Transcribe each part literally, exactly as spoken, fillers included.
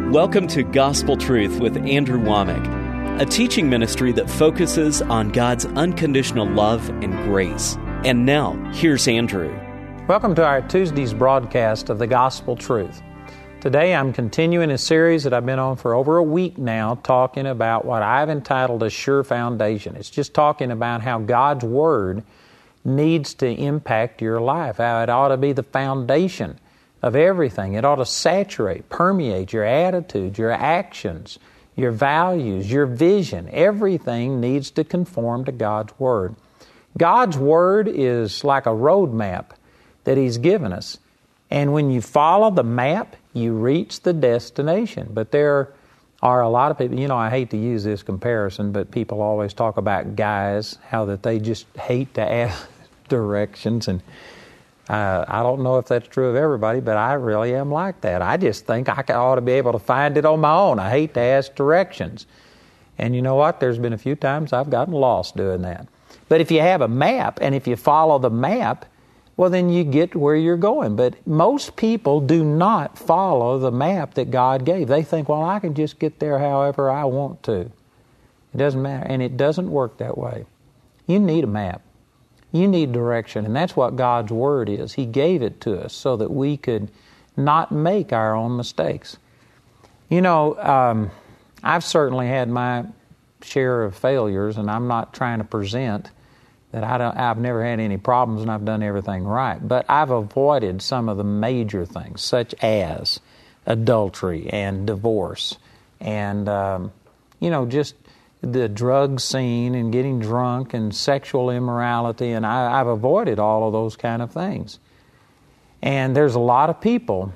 Welcome to Gospel Truth with Andrew Womack, a teaching ministry that focuses on God's unconditional love and grace. And now, here's Andrew. Welcome to our Tuesday's broadcast of the Gospel Truth. Today I'm continuing a series that I've been on for over a week now, talking about what I've entitled a sure foundation. It's just talking about how God's Word needs to impact your life, how it ought to be the foundation of everything. It ought to saturate, permeate your attitude, your actions, your values, your vision. Everything needs to conform to God's Word. God's Word is like a road map that He's given us. And when you follow the map, you reach the destination. But there are a lot of people, you know, I hate to use this comparison, but people always talk about guys, how that they just hate to ask directions. And uh, I don't know if that's true of everybody, but I really am like that. I just think I ought to be able to find it on my own. I hate to ask directions. And you know what? There's been a few times I've gotten lost doing that. But if you have a map, and if you follow the map, well, then you get where you're going. But most people do not follow the map that God gave. They think, well, I can just get there however I want to. It doesn't matter. And it doesn't work that way. You need a map. You need direction. And that's what God's Word is. He gave it to us so that we could not make our own mistakes. You know, um, I've certainly had my share of failures, and I'm not trying to present that I don't, I've never had any problems and I've done everything right. But I've avoided some of the major things, such as adultery and divorce and, um, you know, just the drug scene and getting drunk and sexual immorality. And I, I've avoided all of those kind of things. And there's a lot of people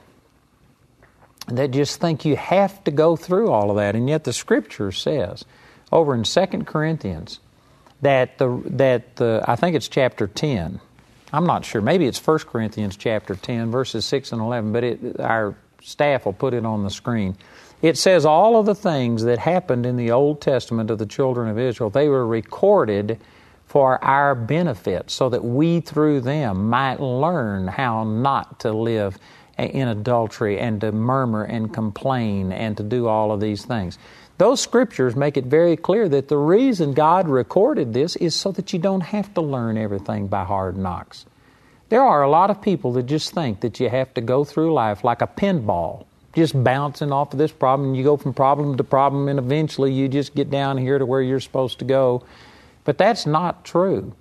that just think you have to go through all of that. And yet the Scripture says over in Second Corinthians, that the that the I think it's chapter ten. I'm not sure. Maybe it's First Corinthians chapter ten, verses six and eleven, but it, our staff will put it on the screen. It says all of the things that happened in the Old Testament of the children of Israel, they were recorded for our benefit so that we through them might learn how not to live in adultery and to murmur and complain and to do all of these things. Those Scriptures make it very clear that the reason God recorded this is so that you don't have to learn everything by hard knocks. There are a lot of people that just think that you have to go through life like a pinball, just bouncing off of this problem, and you go from problem to problem, and eventually you just get down here to where you're supposed to go. But that's not true.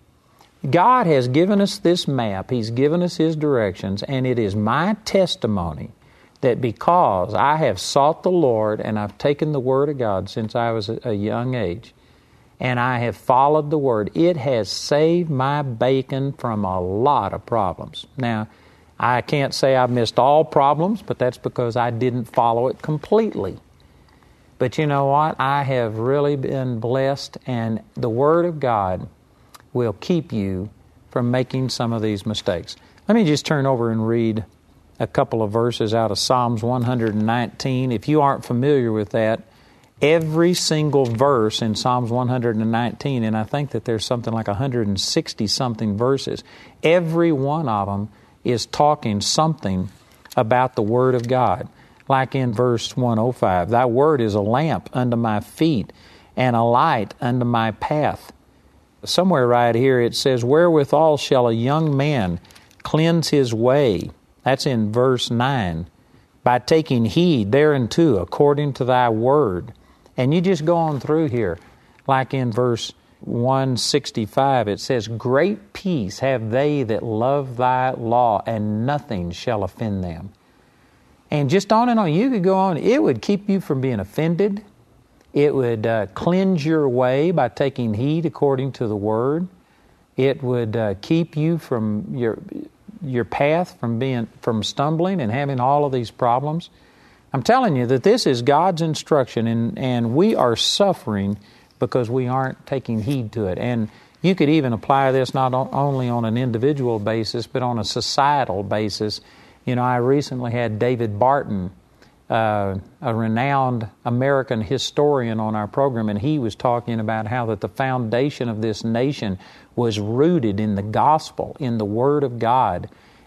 God has given us this map. He's given us His directions, and it is my testimony that because I have sought the Lord and I've taken the Word of God since I was a young age, and I have followed the Word, it has saved my bacon from a lot of problems. Now, I can't say I've missed all problems, but that's because I didn't follow it completely. But you know what? I have really been blessed, and the Word of God will keep you from making some of these mistakes. Let me just turn over and read a couple of verses out of Psalms one hundred nineteen. If you aren't familiar with that, every single verse in Psalms one hundred nineteen, and I think that there's something like one hundred sixty-something verses, every one of them is talking something about the Word of God. Like in verse one oh five, Thy Word is a lamp unto my feet and a light unto my path. Somewhere right here it says, Wherewithal shall a young man cleanse his way? That's in verse nine. By taking heed thereunto according to Thy Word. And you just go on through here. Like in verse one sixty-five, it says, Great peace have they that love Thy law, and nothing shall offend them. And just on and on. You could go on. It would keep you from being offended. It would uh, cleanse your way by taking heed according to the Word. It would uh, keep you from your... your path from being from stumbling and having all of these problems. I'm telling you that this is God's instruction, and, and we are suffering because we aren't taking heed to it. And you could even apply this not on, only on an individual basis, but on a societal basis. You know, I recently had David Barton, uh, a renowned American historian, on our program, and he was talking about how that the foundation of this nation was rooted in the gospel, in the Word of God.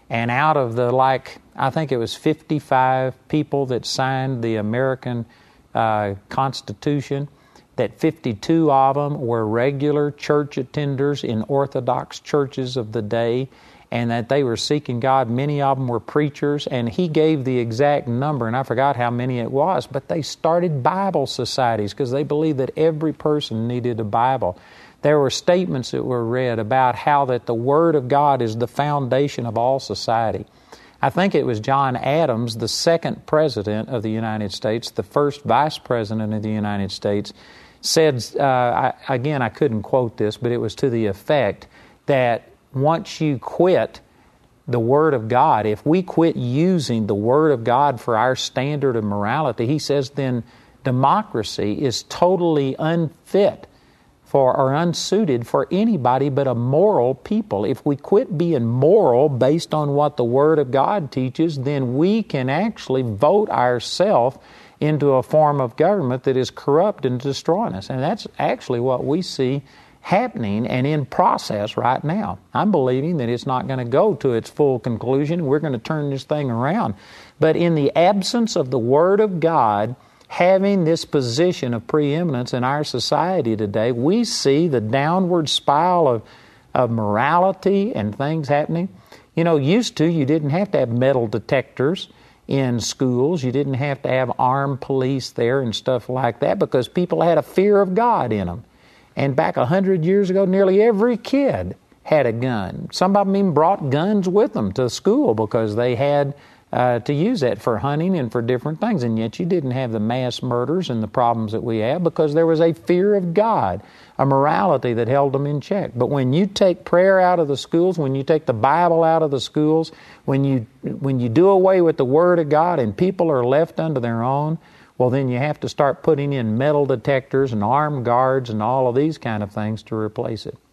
And out of the, like, I think it was fifty-five people that signed the American uh, Constitution, that fifty-two of them were regular church attenders in Orthodox churches of the day, and that they were seeking God. Many of them were preachers, and he gave the exact number, and I forgot how many it was, but they started Bible societies because they believed that every person needed a Bible. There were statements that were read about how that the Word of God is the foundation of all society. I think it was John Adams, the second President of the United States, the first Vice President of the United States, said, uh, I, again, I couldn't quote this, but it was to the effect that once you quit the Word of God, if we quit using the Word of God for our standard of morality, he says, then democracy is totally unfit for or unsuited for anybody but a moral people. If we quit being moral based on what the Word of God teaches, then we can actually vote ourselves into a form of government that is corrupt and destroying us. And that's actually what we see happening and in process right now. I'm believing that it's not going to go to its full conclusion. We're going to turn this thing around. But in the absence of the Word of God having this position of preeminence in our society today, we see the downward spiral of, of morality and things happening. You know, used to, you didn't have to have metal detectors in schools. You didn't have to have armed police there and stuff like that because people had a fear of God in them. And back a hundred years ago, nearly every kid had a gun. Some of them even brought guns with them to school because they had uh, to use that for hunting and for different things. And yet you didn't have the mass murders and the problems that we have because there was a fear of God, a morality that held them in check. But when you take prayer out of the schools, when you take the Bible out of the schools, when you when you do away with the Word of God and people are left unto their own, well, then you have to start putting in metal detectors and armed guards and all of these kind of things to replace it.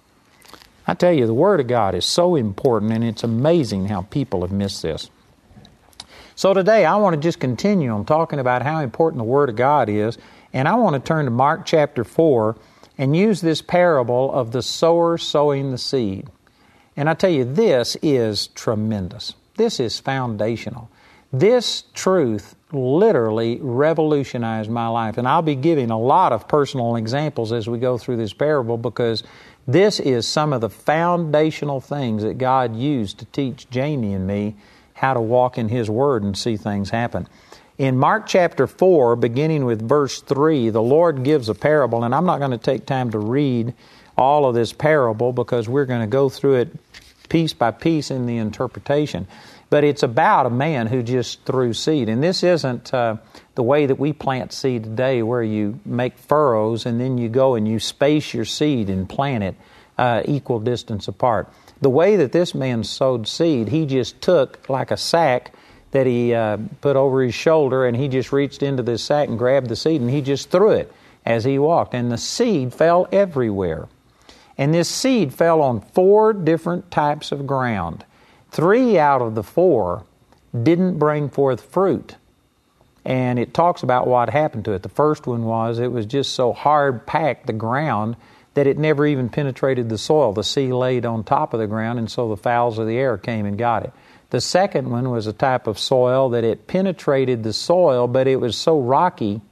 I tell you, the Word of God is so important, and it's amazing how people have missed this. So today, I want to just continue on talking about how important the Word of God is, and I want to turn to Mark chapter four and use this parable of the sower sowing the seed. And I tell you, this is tremendous. This is foundational. This truth literally revolutionized my life. And I'll be giving a lot of personal examples as we go through this parable because this is some of the foundational things that God used to teach Jamie and me how to walk in His Word and see things happen. In Mark chapter four, beginning with verse three, the Lord gives a parable, and I'm not going to take time to read all of this parable because we're going to go through it piece by piece in the interpretation. But it's about a man who just threw seed. And this isn't uh, the way that we plant seed today where you make furrows and then you go and you space your seed and plant it uh, equal distance apart. The way that this man sowed seed, he just took like a sack that he uh, put over his shoulder, and he just reached into this sack and grabbed the seed, and he just threw it as he walked. And the seed fell everywhere. And this seed fell on four different types of ground. Three out of the four didn't bring forth fruit. And it talks about what happened to it. The first one was it was just so hard packed, the ground, that it never even penetrated the soil. The seed laid on top of the ground, and so the fowls of the air came and got it. The second one was a type of soil that it penetrated the soil, but it was so rocky,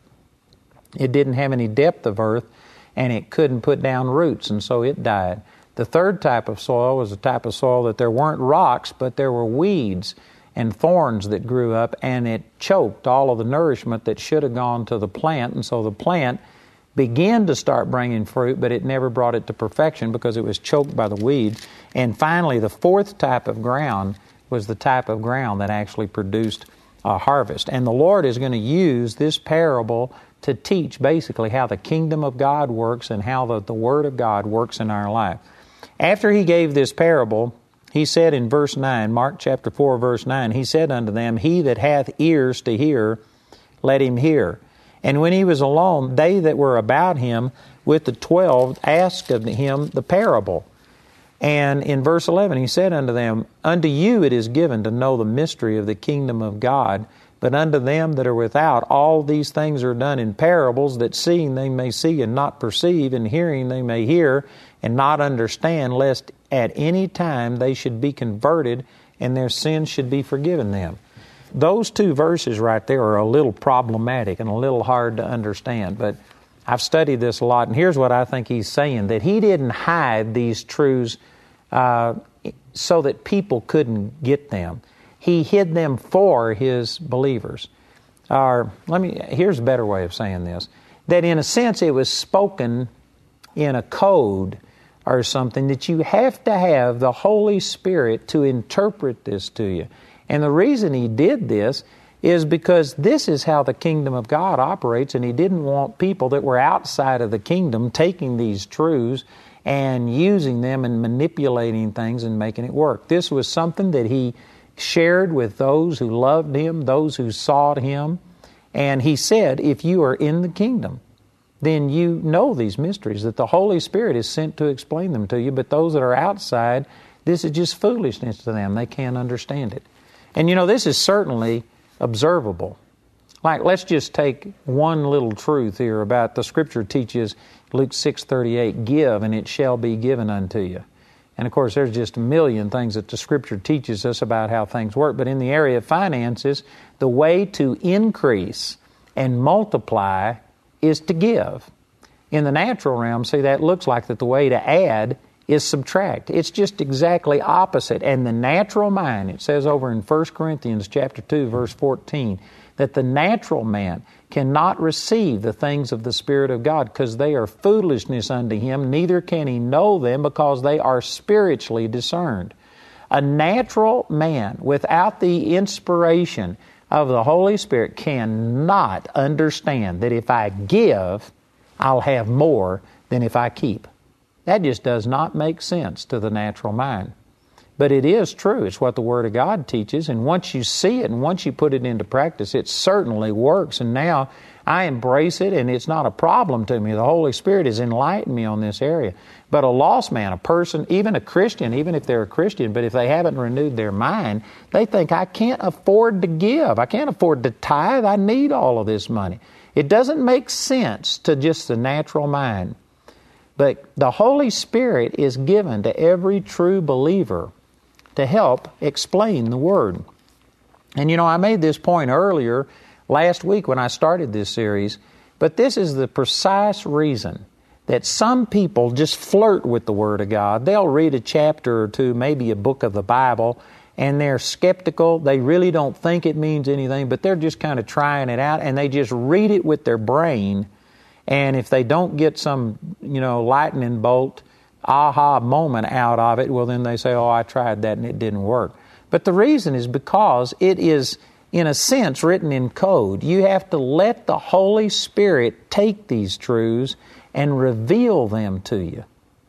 it didn't have any depth of earth, and it couldn't put down roots, and so it died. The third type of soil was a type of soil that there weren't rocks, but there were weeds and thorns that grew up, and it choked all of the nourishment that should have gone to the plant, and so the plant began to start bringing fruit, but it never brought it to perfection because it was choked by the weeds. And finally, the fourth type of ground was the type of ground that actually produced a harvest. And the Lord is going to use this parable to teach basically how the kingdom of God works and how the, the Word of God works in our life. After He gave this parable, He said in verse nine, Mark chapter four, verse nine, He said unto them, He that hath ears to hear, let him hear. And when He was alone, they that were about Him with the twelve asked of Him the parable. And in verse eleven, He said unto them, Unto you it is given to know the mystery of the kingdom of God, but unto them that are without, all these things are done in parables, that seeing they may see and not perceive, and hearing they may hear and not understand, lest at any time they should be converted and their sins should be forgiven them. Those two verses right there are a little problematic and a little hard to understand, but I've studied this a lot, and here's what I think he's saying, that he didn't hide these truths uh, so that people couldn't get them. He hid them for His believers. Or, let me, here's a better way of saying this, that in a sense it was spoken in a code or something, that you have to have the Holy Spirit to interpret this to you. And the reason He did this is because this is how the kingdom of God operates, and He didn't want people that were outside of the kingdom taking these truths and using them and manipulating things and making it work. This was something that He shared with those who loved Him, those who sought Him, and He said, if you are in the kingdom, then you know these mysteries, that the Holy Spirit is sent to explain them to you, but those that are outside, this is just foolishness to them. They can't understand it. And you know, this is certainly observable. Like, let's just take one little truth here about the Scripture teaches, Luke six thirty-eight, give and it shall be given unto you. And of course, there's just a million things that the Scripture teaches us about how things work. But in the area of finances, the way to increase and multiply is to give. In the natural realm, see, that looks like that the way to add is subtract. It's just exactly opposite. And the natural mind, it says over in First Corinthians chapter two, verse fourteen, that the natural man cannot receive the things of the Spirit of God because they are foolishness unto him, neither can he know them because they are spiritually discerned. A natural man without the inspiration of the Holy Spirit cannot understand that if I give, I'll have more than if I keep. That just does not make sense to the natural mind. But it is true. It's what the Word of God teaches. And once you see it and once you put it into practice, it certainly works. And now I embrace it and it's not a problem to me. The Holy Spirit has enlightened me on this area. But a lost man, a person, even a Christian, even if they're a Christian, but if they haven't renewed their mind, they think, I can't afford to give. I can't afford to tithe. I need all of this money. It doesn't make sense to just the natural mind. But the Holy Spirit is given to every true believer to help explain the Word. And you know, I made this point earlier last week when I started this series, but this is the precise reason that some people just flirt with the Word of God. They'll read a chapter or two, maybe a book of the Bible, and they're skeptical. They really don't think it means anything, but they're just kind of trying it out, and they just read it with their brain. And if they don't get some, you know, lightning bolt, aha moment out of it, well, then they say, oh, I tried that and it didn't work. But the reason is because it is, in a sense, written in code. You have to let the Holy Spirit take these truths and reveal them to you.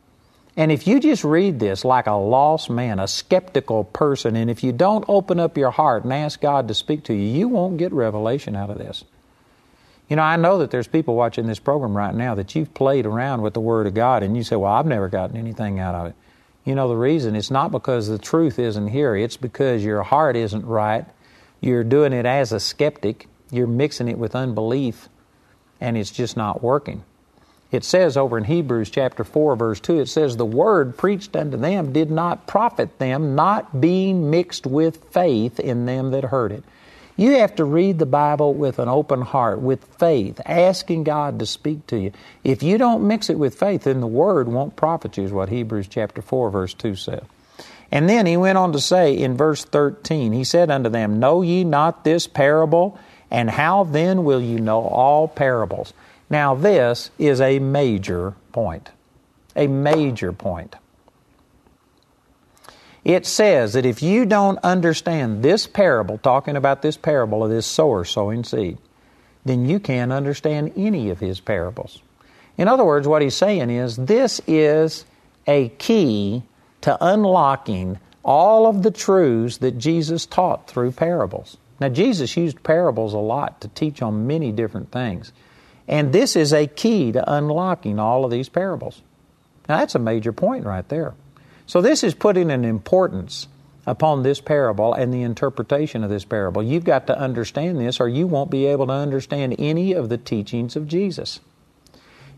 And if you just read this like a lost man, a skeptical person, and if you don't open up your heart and ask God to speak to you, you won't get revelation out of this. You know, I know that there's people watching this program right now that you've played around with the Word of God and you say, well, I've never gotten anything out of it. You know, the reason, it's not because the truth isn't here. It's because your heart isn't right. You're doing it as a skeptic. You're mixing it with unbelief, and it's just not working. It says over in Hebrews chapter four, verse two, it says, the word preached unto them did not profit them, not being mixed with faith in them that heard it. You have to read the Bible with an open heart, with faith, asking God to speak to you. If you don't mix it with faith, then the Word won't profit you, is what Hebrews chapter four, verse two says. And then he went on to say in verse thirteen, he said unto them, know ye not this parable? And how then will you know all parables? Now this is a major point. A major point. It says that if you don't understand this parable, talking about this parable of this sower sowing seed, then you can't understand any of his parables. In other words, what he's saying is this is a key to unlocking all of the truths that Jesus taught through parables. Now, Jesus used parables a lot to teach on many different things. And this is a key to unlocking all of these parables. Now, that's a major point right there. So this is putting an importance upon this parable and the interpretation of this parable. You've got to understand this or you won't be able to understand any of the teachings of Jesus.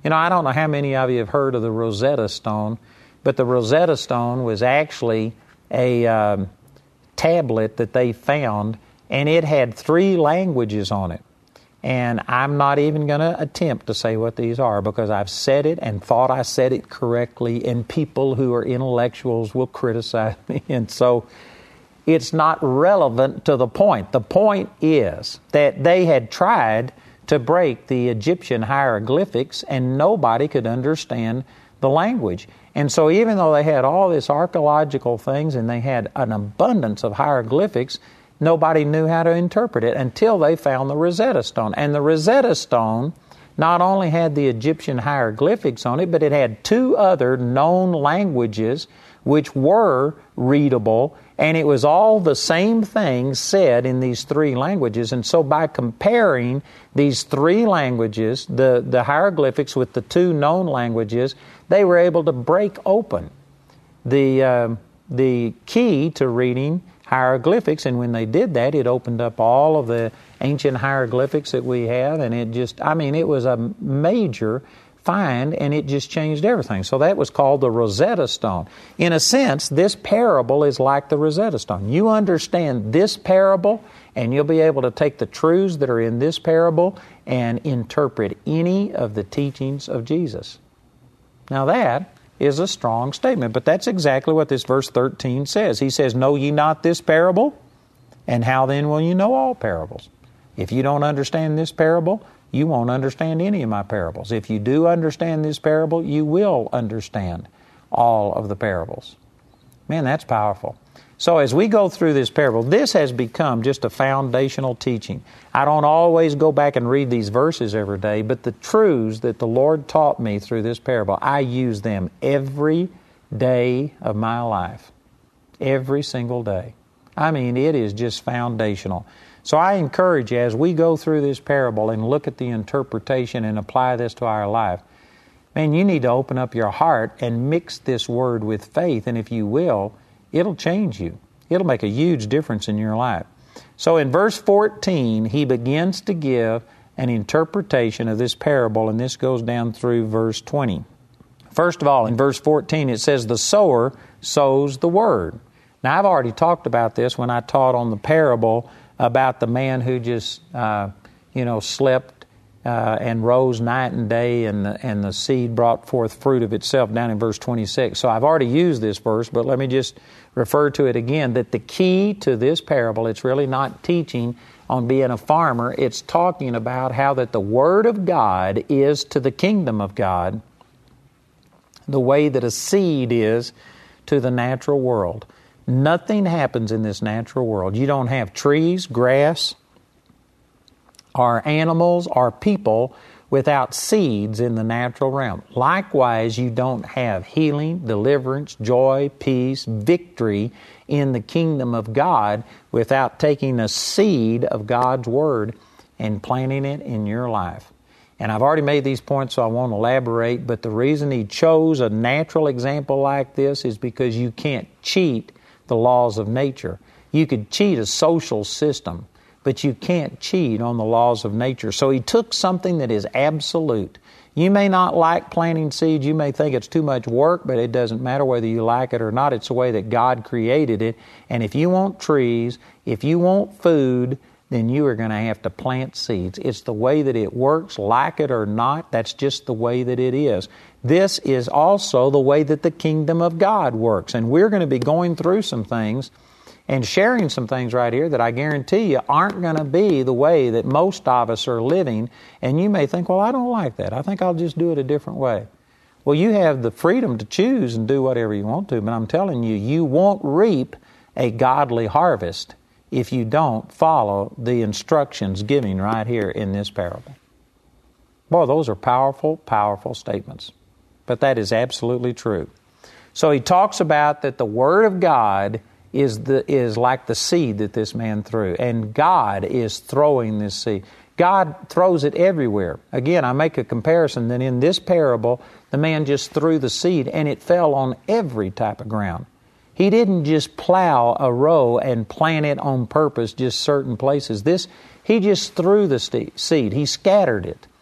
You know, I don't know how many of you have heard of the Rosetta Stone, but the Rosetta Stone was actually a um, tablet that they found, and it had three languages on it. And I'm not even going to attempt to say what these are because I've said it and thought I said it correctly, and people who are intellectuals will criticize me. And so it's not relevant to the point. The point is that they had tried to break the Egyptian hieroglyphics, and nobody could understand the language. And so even though they had all this archaeological things and they had an abundance of hieroglyphics, nobody knew how to interpret it until they found the Rosetta Stone. And the Rosetta Stone not only had the Egyptian hieroglyphics on it, but it had two other known languages which were readable, and it was all the same thing said in these three languages. And so by comparing these three languages, the, the hieroglyphics with the two known languages, they were able to break open the, uh, the key to reading hieroglyphics, and when they did that, it opened up all of the ancient hieroglyphics that we have, and it just, I mean, it was a major find, and it just changed everything. So that was called the Rosetta Stone. In a sense, this parable is like the Rosetta Stone. You understand this parable, and you'll be able to take the truths that are in this parable and interpret any of the teachings of Jesus. Now that is a strong statement, but that's exactly what this verse thirteen says. He says, "Know ye not this parable? And how then will you know all parables?" If you don't understand this parable, you won't understand any of my parables. If you do understand this parable, you will understand all of the parables. Man, that's powerful. So as we go through this parable, this has become just a foundational teaching. I don't always go back and read these verses every day, but the truths that the Lord taught me through this parable, I use them every day of my life. Every single day. I mean, it is just foundational. So I encourage you, as we go through this parable and look at the interpretation and apply this to our life, man, you need to open up your heart and mix this word with faith, and if you will, it'll change you. It'll make a huge difference in your life. So in verse fourteen, he begins to give an interpretation of this parable, and this goes down through verse twenty. First of all, in verse fourteen, it says, "The sower sows the word." Now, I've already talked about this when I taught on the parable about the man who just, uh, you know, slept uh, and rose night and day, and the, and the seed brought forth fruit of itself, down in verse twenty-six. So I've already used this verse, but let me just refer to it again, that the key to this parable, it's really not teaching on being a farmer. It's talking about how that the Word of God is to the kingdom of God the way that a seed is to the natural world. Nothing happens in this natural world. You don't have trees, grass, or animals, or people without seeds in the natural realm. Likewise, you don't have healing, deliverance, joy, peace, victory in the kingdom of God without taking a seed of God's Word and planting it in your life. And I've already made these points, so I won't elaborate, but the reason He chose a natural example like this is because you can't cheat the laws of nature. You could cheat a social system, but you can't cheat on the laws of nature. So He took something that is absolute. You may not like planting seeds. You may think it's too much work, but it doesn't matter whether you like it or not. It's the way that God created it. And if you want trees, if you want food, then you are going to have to plant seeds. It's the way that it works, like it or not. That's just the way that it is. This is also the way that the kingdom of God works. And we're going to be going through some things and sharing some things right here that I guarantee you aren't going to be the way that most of us are living. And you may think, well, I don't like that. I think I'll just do it a different way. Well, you have the freedom to choose and do whatever you want to, but I'm telling you, you won't reap a godly harvest if you don't follow the instructions given right here in this parable. Boy, those are powerful, powerful statements. But that is absolutely true. So he talks about that the Word of God is the is like the seed that this man threw, and God is throwing this seed. God throws it everywhere. Again, I make a comparison that in this parable, the man just threw the seed, and it fell on every type of ground. He didn't just plow a row and plant it on purpose, just certain places. This, he just threw the seed. He scattered it.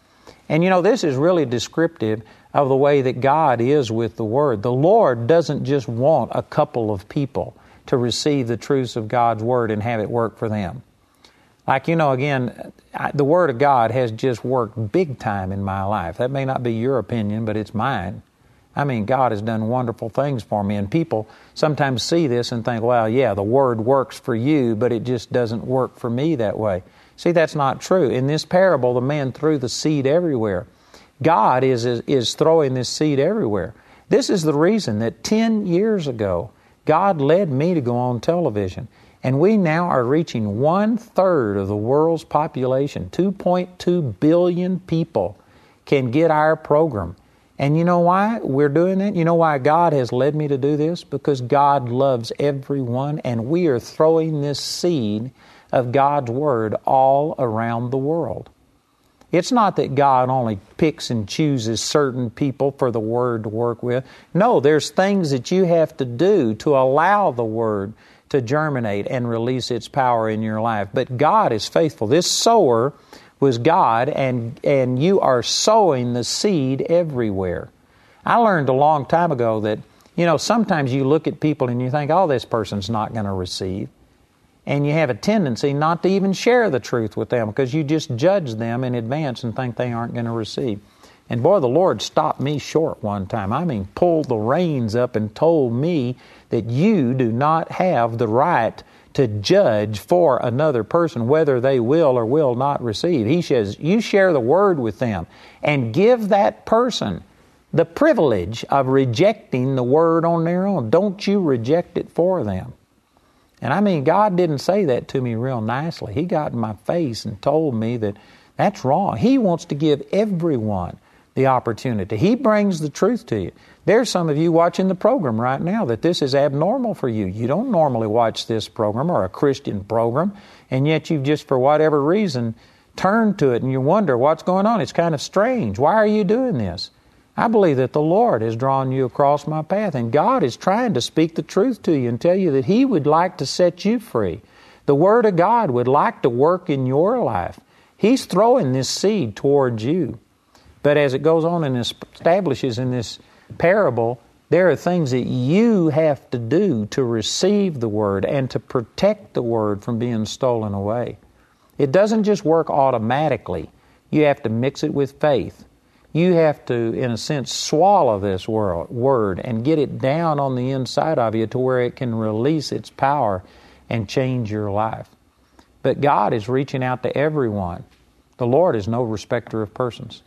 And you know, this is really descriptive of the way that God is with the Word. The Lord doesn't just want a couple of people to receive the truths of God's Word and have it work for them. Like, you know, again, I, the Word of God has just worked big time in my life. That may not be your opinion, but it's mine. I mean, God has done wonderful things for me, and people sometimes see this and think, well, yeah, the Word works for you, but it just doesn't work for me that way. See, that's not true. In this parable, the man threw the seed everywhere. God is, is, is throwing this seed everywhere. This is the reason that ten years ago, God led me to go on television. And we now are reaching one-third of the world's population. two point two billion people can get our program. And you know why we're doing that? You know why God has led me to do this? Because God loves everyone, and we are throwing this seed of God's Word all around the world. It's not that God only picks and chooses certain people for the Word to work with. No, there's things that you have to do to allow the Word to germinate and release its power in your life. But God is faithful. This sower was God, and, and you are sowing the seed everywhere. I learned a long time ago that, you know, sometimes you look at people and you think, oh, this person's not going to receive. And you have a tendency not to even share the truth with them because you just judge them in advance and think they aren't going to receive. And boy, the Lord stopped me short one time. I mean, pulled the reins up and told me that you do not have the right to judge for another person whether they will or will not receive. He says, you share the Word with them and give that person the privilege of rejecting the Word on their own. Don't you reject it for them. And I mean, God didn't say that to me real nicely. He got in my face and told me that that's wrong. He wants to give everyone the opportunity. He brings the truth to you. There's some of you watching the program right now that this is abnormal for you. You don't normally watch this program or a Christian program, and yet you've just, for whatever reason, turned to it and you wonder what's going on. It's kind of strange. Why are you doing this? I believe that the Lord has drawn you across my path, and God is trying to speak the truth to you and tell you that He would like to set you free. The Word of God would like to work in your life. He's throwing this seed towards you. But as it goes on and establishes in this parable, there are things that you have to do to receive the Word and to protect the Word from being stolen away. It doesn't just work automatically. You have to mix it with faith. You have to, in a sense, swallow this Word and get it down on the inside of you to where it can release its power and change your life. But God is reaching out to everyone. The Lord is no respecter of persons.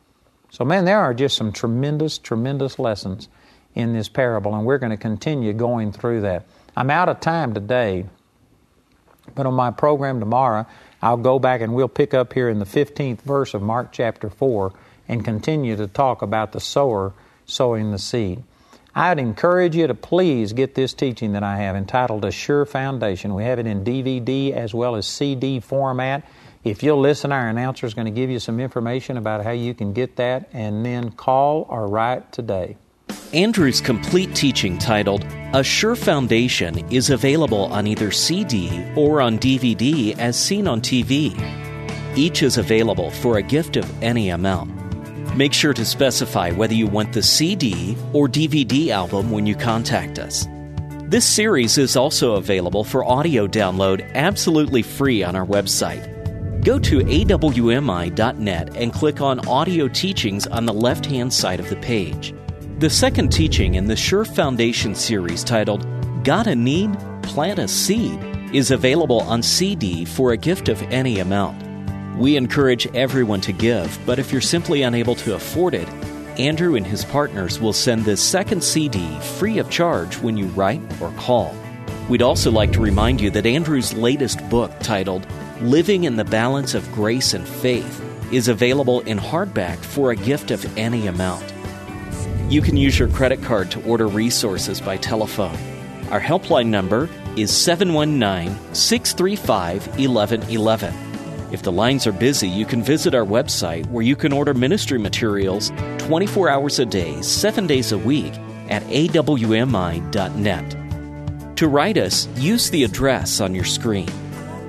So, man, there are just some tremendous, tremendous lessons in this parable, and we're going to continue going through that. I'm out of time today, but on my program tomorrow, I'll go back and we'll pick up here in the fifteenth verse of Mark chapter four and continue to talk about the sower sowing the seed. I'd encourage you to please get this teaching that I have entitled A Sure Foundation. We have it in D V D as well as C D format. If you'll listen, our announcer is going to give you some information about how you can get that, and then call or write today. Andrew's complete teaching titled A Sure Foundation is available on either C D or on D V D as seen on T V. Each is available for a gift of any amount. Make sure to specify whether you want the C D or D V D album when you contact us. This series is also available for audio download absolutely free on our website. Go to A W M I dot net and click on Audio Teachings on the left-hand side of the page. The second teaching in the Sure Foundation series titled Got a Need? Plant a Seed is available on C D for a gift of any amount. We encourage everyone to give, but if you're simply unable to afford it, Andrew and his partners will send this second C D free of charge when you write or call. We'd also like to remind you that Andrew's latest book titled Living in the Balance of Grace and Faith is available in hardback for a gift of any amount. You can use your credit card to order resources by telephone. Our helpline number is seven one nine, six three five, one one one one. If the lines are busy, you can visit our website where you can order ministry materials twenty-four hours a day, seven days a week at A W M I dot net. To write us, use the address on your screen.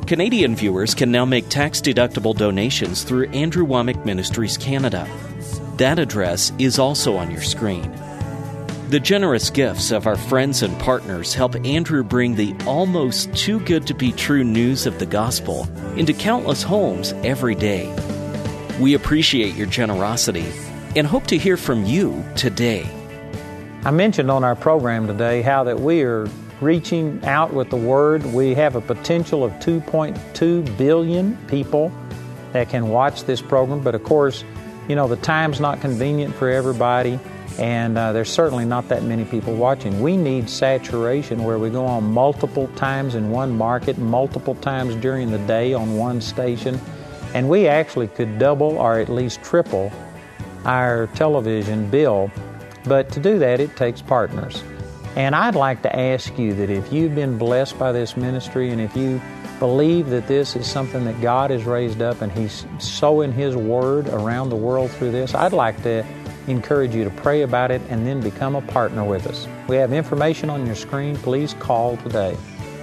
Canadian viewers can now make tax-deductible donations through Andrew Wommack Ministries Canada. That address is also on your screen. The generous gifts of our friends and partners help Andrew bring the almost too good to be true news of the gospel into countless homes every day. We appreciate your generosity and hope to hear from you today. I mentioned on our program today how that we are reaching out with the Word. We have a potential of two point two billion people that can watch this program, but of course, you know, the time's not convenient for everybody. And uh, there's certainly not that many people watching. We need saturation where we go on multiple times in one market, multiple times during the day on one station. And we actually could double or at least triple our television bill. But to do that, it takes partners. And I'd like to ask you that if you've been blessed by this ministry and if you believe that this is something that God has raised up and He's sowing His Word around the world through this, I'd like to encourage you to pray about it and then become a partner with us. We have information on your screen. Please call today.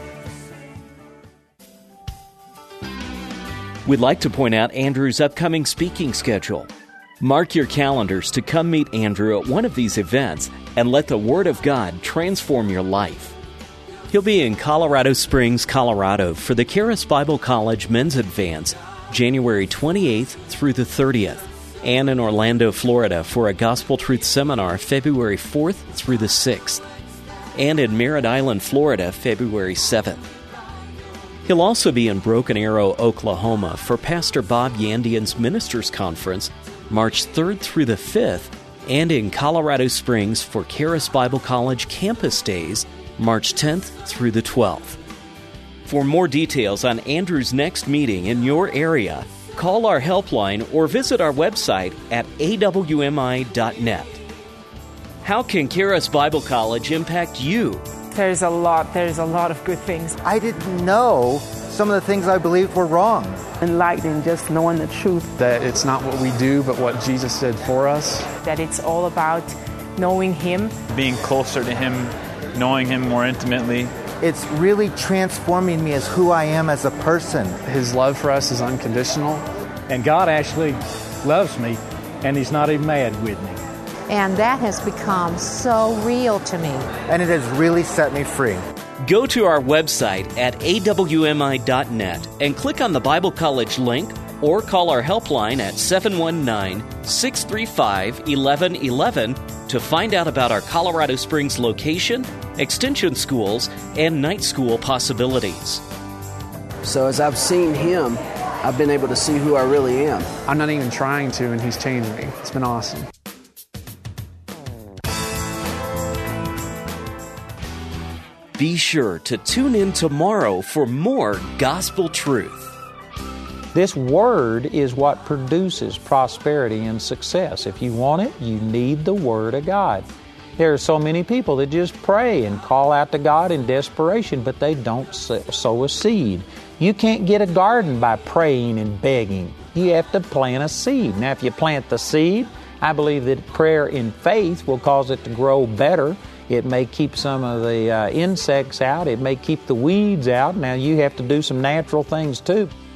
We'd like to point out Andrew's upcoming speaking schedule. Mark your calendars to come meet Andrew at one of these events and let the Word of God transform your life. He'll be in Colorado Springs, Colorado for the Charis Bible College Men's Advance, January twenty-eighth through the thirtieth. And in Orlando, Florida for a Gospel Truth Seminar February fourth through the sixth, and in Merritt Island, Florida, February seventh. He'll also be in Broken Arrow, Oklahoma for Pastor Bob Yandian's Ministers Conference, March third through the fifth, and in Colorado Springs for Charis Bible College Campus Days, March tenth through the twelfth. For more details on Andrew's next meeting in your area, call our helpline or visit our website at a w m i dot net. How can Charis Bible College impact you? There's a lot, there's a lot of good things. I didn't know some of the things I believed were wrong. Enlightening, just knowing the truth. That it's not what we do, but what Jesus did for us. That it's all about knowing Him. Being closer to Him, knowing Him more intimately. It's really transforming me as who I am as a person. His love for us is unconditional. And God actually loves me, and He's not even mad with me. And that has become so real to me. And it has really set me free. Go to our website at a w m i dot net and click on the Bible College link or call our helpline at seven one nine, six three five, one one one one to find out about our Colorado Springs location, extension schools, and night school possibilities. So as I've seen Him, I've been able to see who I really am. I'm not even trying to, and He's changed me. It's been awesome. Be sure to tune in tomorrow for more gospel truth. This Word is what produces prosperity and success. If you want it, you need the Word of God. There are so many people that just pray and call out to God in desperation, but they don't sow a seed. You can't get a garden by praying and begging. You have to plant a seed. Now, if you plant the seed, I believe that prayer in faith will cause it to grow better. It may keep some of the uh, insects out. It may keep the weeds out. Now, you have to do some natural things too.